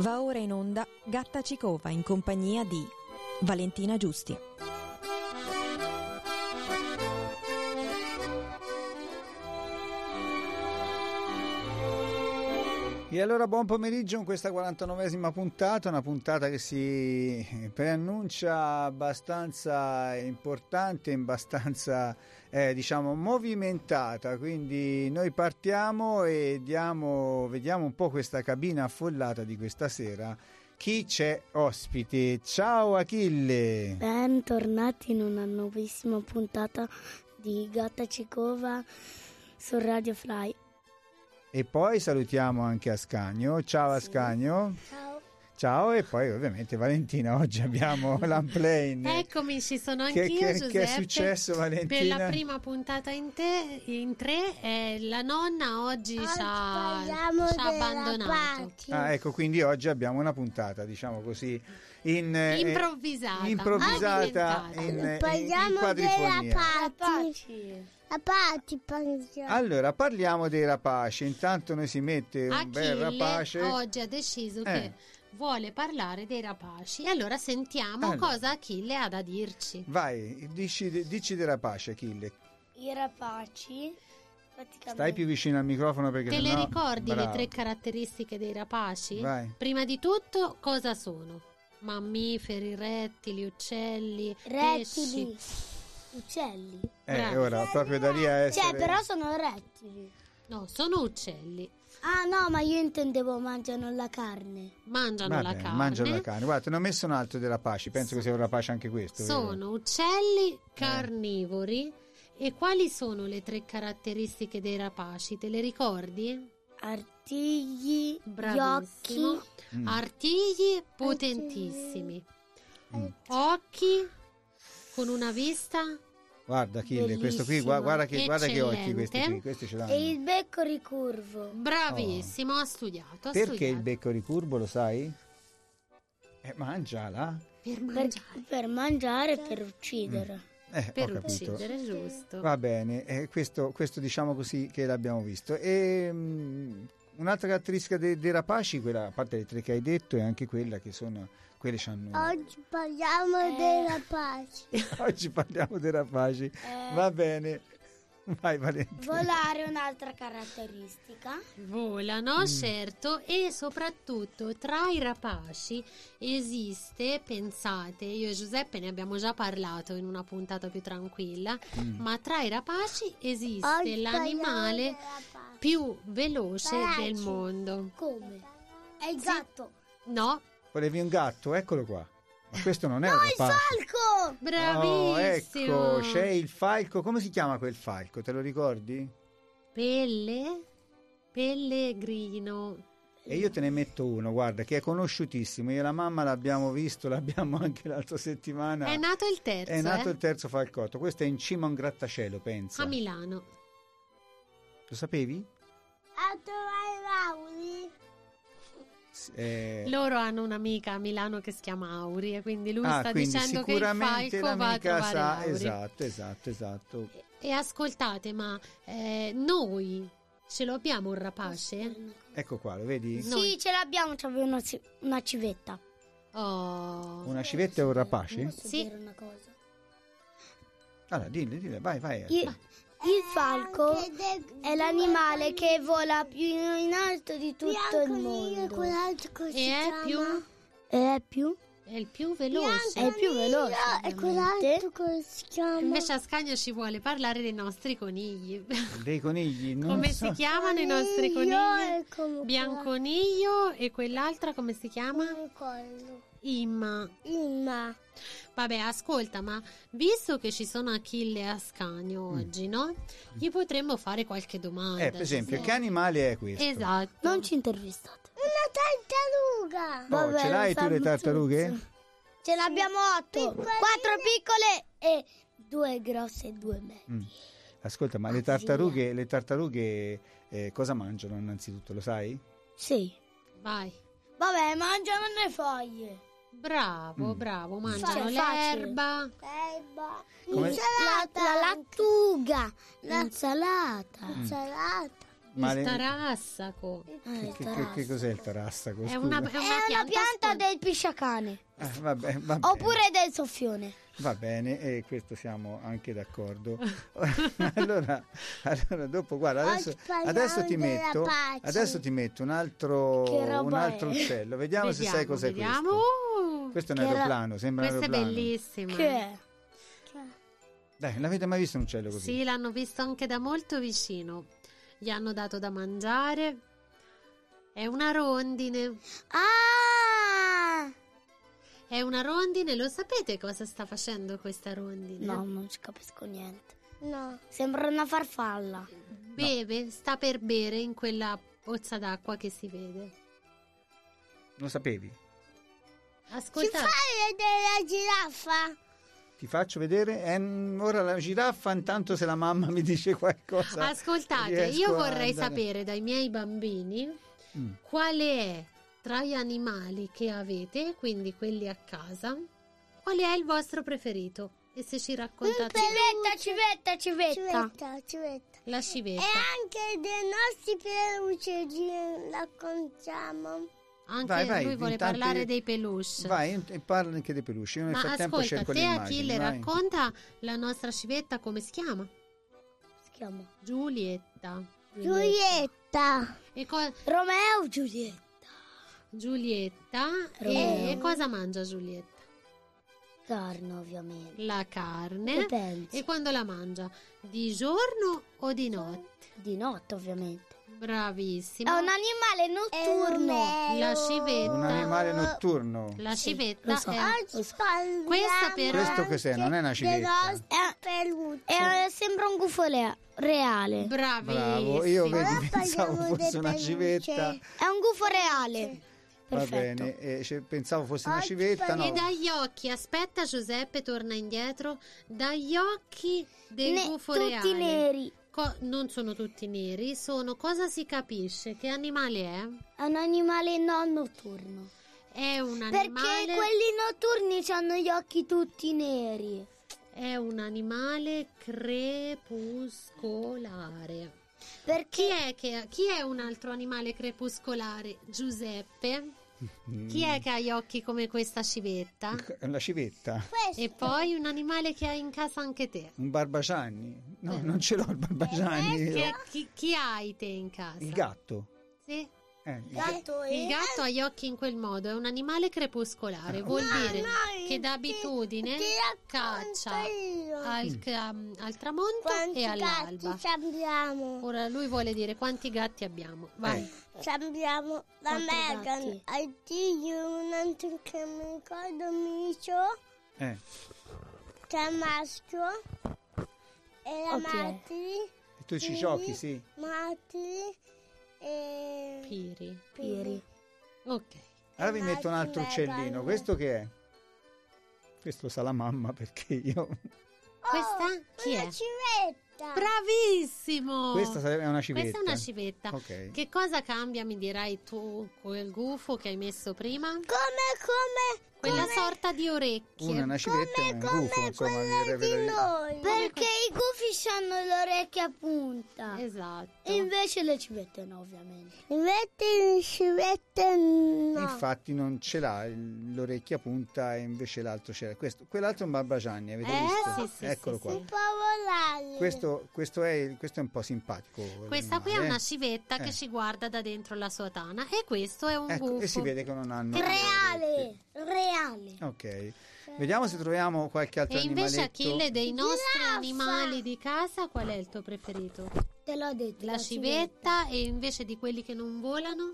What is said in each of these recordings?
Va ora in onda Gatta Cicova in compagnia di Valentina Giusti. E allora buon pomeriggio in questa 49esima puntata, una puntata che si preannuncia abbastanza importante, abbastanza movimentata, quindi noi partiamo e vediamo un po' questa cabina affollata di questa sera. Chi c'è ospite? Ciao Achille! Bentornati in una nuovissima puntata di Gatta Cicova su Radio Fly. E poi salutiamo anche Ascanio. Ciao Ascanio. Ciao. Ciao, e poi ovviamente Valentina, oggi abbiamo l'unplane. Eccomi, ci sono anch'io, Giuseppe. Che è successo, Valentina? Per la prima puntata in tre, la nonna oggi ci ha abbandonato. Ah, ecco, quindi oggi abbiamo una puntata, diciamo così, improvvisata in quadrifonia. Allora, parliamo dei rapaci. Intanto noi si mette un bel rapace. Oggi ha deciso che vuole parlare dei rapaci. E allora sentiamo cosa Achille ha da dirci. Vai, dici dei rapaci, Achille. I rapaci praticamente... Stai più vicino al microfono perché Te le ricordi le 3 caratteristiche dei rapaci? Vai. Prima di tutto, cosa sono? Mammiferi, rettili, uccelli, pesci. Uccelli. Ora proprio da lì a essere... però sono rettili. No, sono uccelli. Ah no, ma io intendevo mangiano la carne. Mangiano la carne. Guarda, ne ho messo un altro dei rapaci. Penso che sia un rapace anche questo. Sono vero? Uccelli carnivori. E quali sono le 3 caratteristiche dei rapaci? Te le ricordi? Artigli, bravissimo. gli occhi. Artigli potentissimi. Occhi con una vista... Guarda Achille, questo qui, guarda che occhi questi ce l'hanno. E il becco ricurvo. Bravissimo, ha studiato. Perché il becco ricurvo, lo sai? Mangiala. Per mangiare, per uccidere. Per uccidere, giusto. Va bene, questo diciamo così che l'abbiamo visto. E un'altra caratteristica dei rapaci, quella, a parte le 3 che hai detto, è anche quella che sono... Oggi parliamo dei rapaci. Oggi parliamo dei rapaci. Va bene. Vai Valentina. Volare è un'altra caratteristica. Volano, certo, e soprattutto tra i rapaci esiste, pensate, io e Giuseppe ne abbiamo già parlato in una puntata più tranquilla, ma tra i rapaci esiste l'animale più veloce del mondo. Come? È il gatto. No. Volevi un gatto? Eccolo qua. Ma questo non è un rapace. Il falco! Bravissimo! Oh, ecco, c'è il falco. Come si chiama quel falco? Te lo ricordi? Pellegrino. E io te ne metto uno, guarda, che è conosciutissimo. Io e la mamma l'abbiamo visto, l'abbiamo anche l'altra settimana. È nato il terzo. È nato il terzo falcotto. Questo è in cima a un grattacielo, pensa. A Milano. Lo sapevi? A trovare Lauri. Loro hanno un'amica a Milano che si chiama Auri e quindi lui sta dicendo che il falco va a trovare Auri. Esatto. E ascoltate, ma noi ce lo abbiamo un rapace? Ecco qua, lo vedi? Sì, ce l'abbiamo, c'aveva una civetta. Oh. Una civetta e un rapace? Posso dire una cosa? Allora, dille, vai. Il falco è l'animale che vola più in alto di tutto il mondo. È il più veloce. È il più veloce. E quell'altro come si chiama? Invece Ascanio ci vuole parlare dei nostri conigli. Dei conigli? Come si chiamano i nostri conigli? Bianconiglio e quell'altra come si chiama? Imma. Vabbè, ascolta, ma visto che ci sono Achille e Ascanio oggi, no? Gli potremmo fare qualche domanda. Per esempio, che animale è questo? Esatto. Non ci intervistate. Una tartaruga. Ce l'hai tu le tartarughe? Ce ne abbiamo 8. 4 piccole e 2 grosse e 2 medie. Ascolta, ma le tartarughe cosa mangiano innanzitutto, lo sai? Sì. Vai. Vabbè, mangiano le foglie. Bravo, mangiano l'erba. La lattuga. L'insalata. Il tarassaco. Che cos'è il tarassaco? È una pianta del pisciacane. Vabbè. Oppure del soffione. Va bene, e questo siamo anche d'accordo. allora dopo guarda, adesso ti metto un altro uccello. Vediamo se sai cos'è questo. Questo è un aeroplano, sembra un aeroplano. Questa è bellissima. Che è? Dai, l'avete mai visto un uccello così? Sì, l'hanno visto anche da molto vicino. Gli hanno dato da mangiare. È una rondine. Ah! È una rondine, lo sapete cosa sta facendo questa rondine? No, non ci capisco niente. No. Sembra una farfalla. Beve, sta per bere in quella pozza d'acqua che si vede. Lo sapevi? Ascoltate. Fai vedere la giraffa? Ti faccio vedere. Ora la giraffa, intanto se la mamma mi dice qualcosa. Ascoltate, io vorrei sapere dai miei bambini quale è tra gli animali che avete, quindi quelli a casa, quale è il vostro preferito? E se ci raccontate Civetta. la civetta. E anche dei nostri peluche ci raccontiamo. Anche vai, lui vuole intanto parlare dei peluche. Vai, e parla anche dei peluche. Io nel Ma frattempo ascolta, cerco te le a immagini. chi le vai. racconta la nostra civetta come si chiama? Si chiama Giulietta. Giulietta. E Romeo Giulietta. Giulietta. Romeo. E cosa mangia Giulietta? Carne, ovviamente. La carne. Che pensi? E quando la mangia? Di giorno o di notte? Di notte, ovviamente. Bravissimo. È un animale notturno. La civetta. Un animale notturno. La civetta lo so. è Oggi parliamo questa per Questo cos'è? Non è una dei civetta. nostri peluche. Sembra un gufo reale. bravissimo. Bravo, io Ora pensavo parliamo fosse dei una peluche. civetta. È un gufo reale. Va Perfetto. bene, pensavo fosse una Oggi civetta, no. E dagli occhi, aspetta Giuseppe, torna indietro. Dagli occhi del gufo tutti reale. neri. Non sono tutti neri, sono cosa si capisce? Che animale è? È un animale non notturno. È un Perché animale. quelli notturni hanno gli occhi tutti neri. È un animale crepuscolare. Perché Chi è un altro animale crepuscolare? Giuseppe. Chi è che ha gli occhi come questa civetta? La civetta. E poi un animale che hai in casa anche te. Un barbagianni. No, non ce l'ho il barbagianni. io. Chi hai te in casa? Il gatto. Sì. Gatto Il gatto ha gli occhi in quel modo, è un animale crepuscolare, vuol dire che d'abitudine caccia al tramonto Quanti e all'alba. gatti abbiamo? Ora lui vuole dire quanti gatti abbiamo. Vai. Abbiamo la 4 Megan, gatti. un altro che mi ricordo Micio, c'è il maschio e la Ok. Matri, E tu ci giochi, sì. Matri e Piri. Piri. Ok. Allora vi metto un altro uccellino. Questo che è? Questo sa la mamma perché io... Questa chi una è? civetta. Bravissimo. Questa è una civetta. Questa è una civetta. Ok. Che cosa cambia, mi dirai tu, quel gufo che hai messo prima? Come Quella sorta di orecchie. Una è una civetta e un gufo, insomma, mi verrebbe da di dire. noi. Perché i gufi hanno le orecchie a punta. Esatto. E invece le civette no, ovviamente. Invece le civette no. Infatti non ce l'ha l'orecchia a punta e invece l'altro c'era. Quell'altro è un barbagianni, avete visto? sì, Eccolo sì, qua. Si può volare. Questo è un po' simpatico. Questa qui è l'animale, una civetta che ci guarda da dentro la sua tana e questo è un Ecco, gufo. e si vede che non hanno... Reale. Ok, vediamo se troviamo qualche altro E invece animaletto. Achille, dei nostri animali di casa, qual è il tuo preferito? Te l'ho detto. La civetta, e invece di quelli che non volano?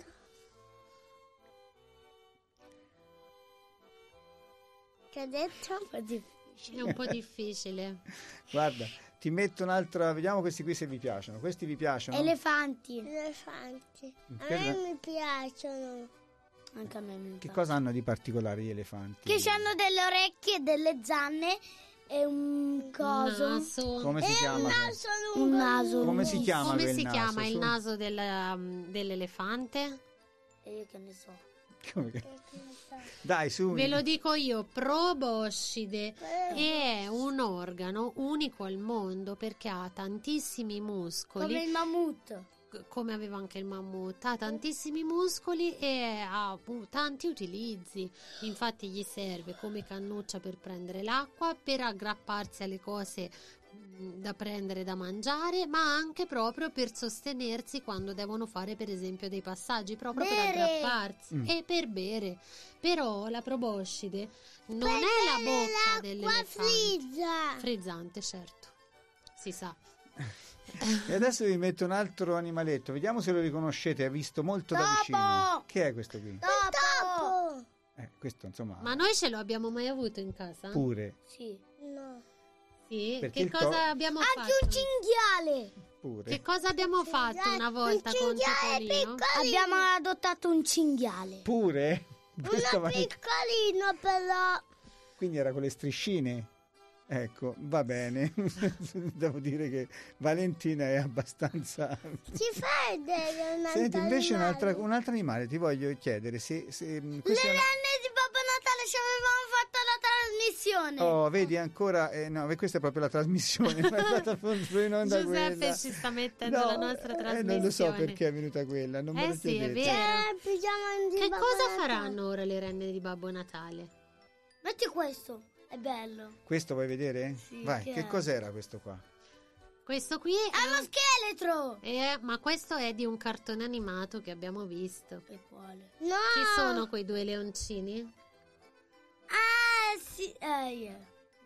Che ha detto? È un po' difficile. Guarda, ti metto un'altra, vediamo questi qui se vi piacciono. Questi vi piacciono? Elefanti. Elefanti. A Che- me mi piacciono. Anche a me mi Che piace. cosa hanno di particolare gli elefanti? Che hanno delle orecchie, delle zanne e un coso. Naso. Come si chiama? Un naso. Come si chiama Come quel si naso? chiama il Su. naso dell'elefante? E io che ne so. Come che- Dai, su. Ve lo dico io, proboscide è un organo unico al mondo perché ha tantissimi Come muscoli. il mammut. come aveva anche il mammut, ha tantissimi muscoli e ha tanti utilizzi. Infatti gli serve come cannuccia per prendere l'acqua, per aggrapparsi alle cose da prendere da mangiare, ma anche proprio per sostenersi quando devono fare per esempio dei passaggi, proprio per aggrapparsi e per bere. Però la proboscide non è la bocca dell'elefante. Frizzante, certo, si sa. E adesso vi metto un altro animaletto, vediamo se lo riconoscete, è visto molto da vicino. Che è questo qui? Topo! Questo insomma. Ma noi ce lo abbiamo mai avuto in casa? Pure. Sì. No. Sì? Perché Che il cosa abbiamo Anche fatto? un cinghiale! Pure. Che cosa abbiamo fatto una volta con Topolino? Abbiamo adottato un cinghiale. Pure? Questo Uno piccolino però. Quindi era con le striscine. Ecco, va bene. Devo dire che Valentina è abbastanza. Ci fai vedere un altro Senti, invece un animale? altro animale, ti voglio chiedere se questo Le è una- renne di Babbo Natale ci avevamo fatto la trasmissione. Oh, vedi ancora, no, questa è proprio la trasmissione, ma è andata proprio in onda Giuseppe quella. ci sta mettendo No, la nostra trasmissione. non lo so perché è venuta quella, non me lo sì, è chiedete. vero. Il pigiama di Che Babbo cosa Natale. faranno ora le renne di Babbo Natale? Metti questo, è bello. Questo vuoi vedere? Sì, Vai, che che è? cos'era questo qua? Questo qui È uno scheletro. ma questo è di un cartone animato che abbiamo visto. E quale? No! Chi sono quei due leoncini? Ah, sì, yeah.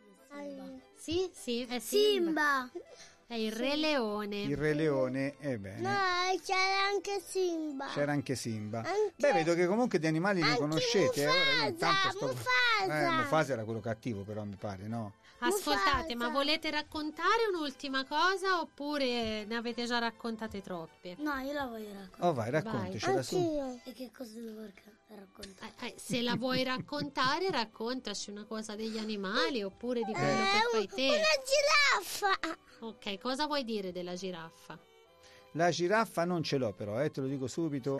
Sì, è Simba. Simba. È il Re Leone. Il Re Leone, bene. No, c'era anche Simba. C'era anche Simba. Anche- Beh, vedo che comunque di animali li anche conoscete. Ora io intanto Mufasa. Mufasa era quello cattivo, però mi pare, no? Ascoltate, Mufasa. ma volete raccontare un'ultima cosa oppure ne avete già raccontate troppe? No, io la voglio raccontare. Oh, vai, raccontacela su. Anch'io. E che cosa devo raccontare? Se la vuoi raccontare, raccontaci una cosa degli animali oppure di quello che fai te. Una giraffa. Ok, cosa vuoi dire della giraffa? La giraffa non ce l'ho però, te lo dico subito.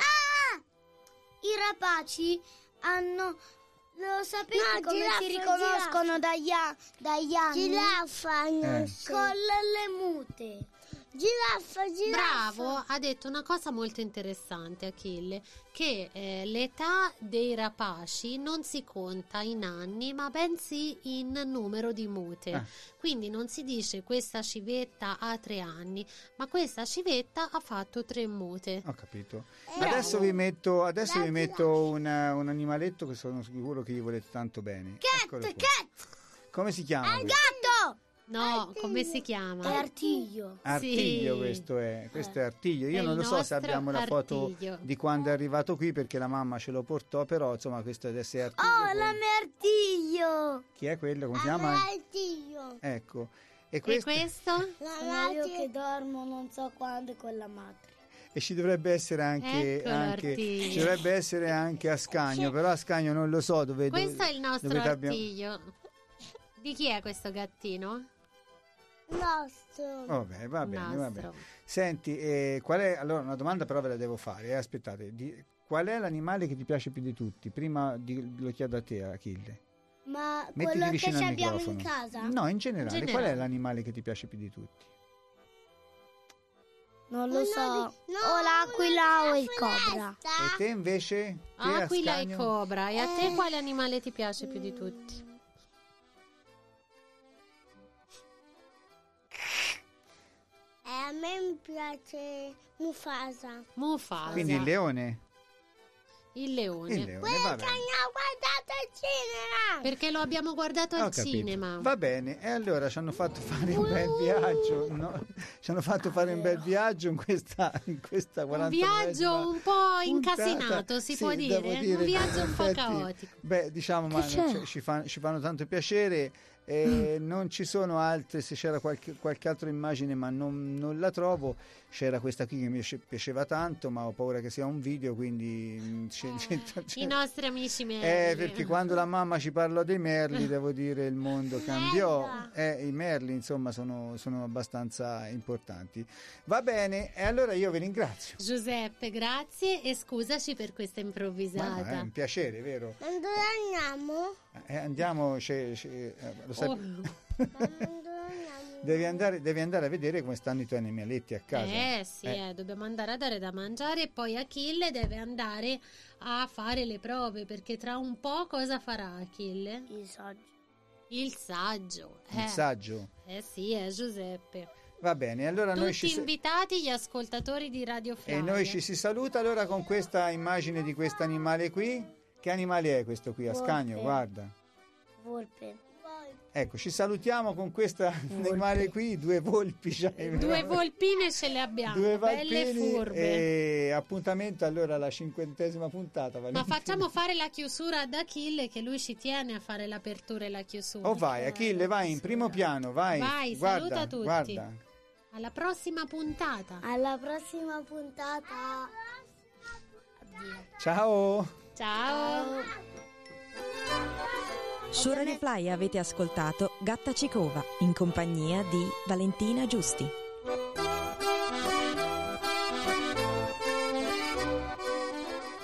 I rapaci hanno... Lo sapete No, come giraffa, si riconoscono dagli anni? Giraffa, non so. Con le mute. Giraffa. Bravo, ha detto una cosa molto interessante Achille, che l'età dei rapaci non si conta in anni ma bensì in numero di mute. Quindi non si dice questa civetta ha 3 anni, ma questa civetta ha fatto 3 mute. Ho capito. Adesso vi metto un animaletto che sono sicuro che gli volete tanto bene. Eccolo qua. Come si chiama? questo? Gatto! No, come si chiama? È artiglio. Artiglio, Sì. questo è Artiglio. Io È non il lo so se nostro abbiamo la foto Artiglio. di quando è arrivato qui perché la mamma ce lo portò, però insomma questo deve essere Artiglio. Oh, la mia artiglio! Chi è quello? Come si chiama? L'artiglio. Ecco. E E questo? questo? Sono io che dormo non so quando con la madre. E ci dovrebbe essere anche, Eccolo, Artiglio. ci dovrebbe essere anche Ascanio, però Ascanio non lo so dove. Questo è il nostro dove abbiamo- artiglio. Di chi è questo gattino? Nostro. Vabbè, va bene, va bene. Nostro. Senti, qual è? Allora, una domanda però ve la devo fare. Aspettate, qual è l'animale che ti piace più di tutti? Prima lo chiedo a te, Achille. Ma Mettiti quello che vicino ci al abbiamo microfono. in casa? No, in generale, In qual è generale. l'animale che ti piace più di tutti? Non lo so. No, o l'aquila o il una cobra. foresta. E te invece? Te, Aquila e Ascanio? cobra. E a te quale animale ti piace più di tutti? A me piace Mufasa. Mufasa. Quindi il leone? Il leone. Il leone, va Che bene. ne ho guardato al cinema. Perché lo abbiamo guardato Ho al capito. cinema. Va bene, e allora ci hanno fatto fare un bel viaggio, no? Ci hanno fatto fare un bel viaggio in questa Un 49esima viaggio un po' puntata. incasinato, si può Sì, devo dire. Un viaggio che un po' in effetti, caotico. Beh, diciamo, ma c'è? ci fanno tanto piacere. Non ci sono altre, se c'era qualche altra immagine, ma non la trovo. C'era questa qui che mi piaceva tanto, ma ho paura che sia un video, quindi I nostri amici merli. perché quando la mamma ci parlò dei merli, devo dire, il mondo cambiò. I merli, insomma, sono abbastanza importanti. Va bene, e allora io vi ringrazio. Giuseppe, grazie e scusaci per questa Ma improvvisata. è un piacere, vero? Ma dove andiamo? Andiamo, lo sai, Oh. Ma dove andiamo? devi andare a vedere come stanno i tuoi animaletti a casa. Sì, dobbiamo andare a dare da mangiare, e poi Achille deve andare a fare le prove, perché tra un po' cosa farà Achille? Il saggio. Il saggio? Sì, è Giuseppe. Va bene, allora tutti noi invitati gli ascoltatori di Radio Flyer. E noi ci si saluta allora con questa immagine di questo animale qui. Che animale è questo qui, Ascanio? Guarda. Volpe. Ecco, ci salutiamo con questo animale qui, 2 volpi. Due volpine ce le abbiamo, 2 belle furbe. E appuntamento allora alla 50ª puntata. Ma facciamo fare la chiusura ad Achille, che lui ci tiene a fare l'apertura e la chiusura. Vai Achille, vai in primo piano, vai. Vai, guarda, saluta tutti. Guarda. Alla prossima puntata. Alla prossima puntata. Addio. Ciao. Ciao. Su Radio Fly avete ascoltato Gatta Cicova in compagnia di Valentina Giusti.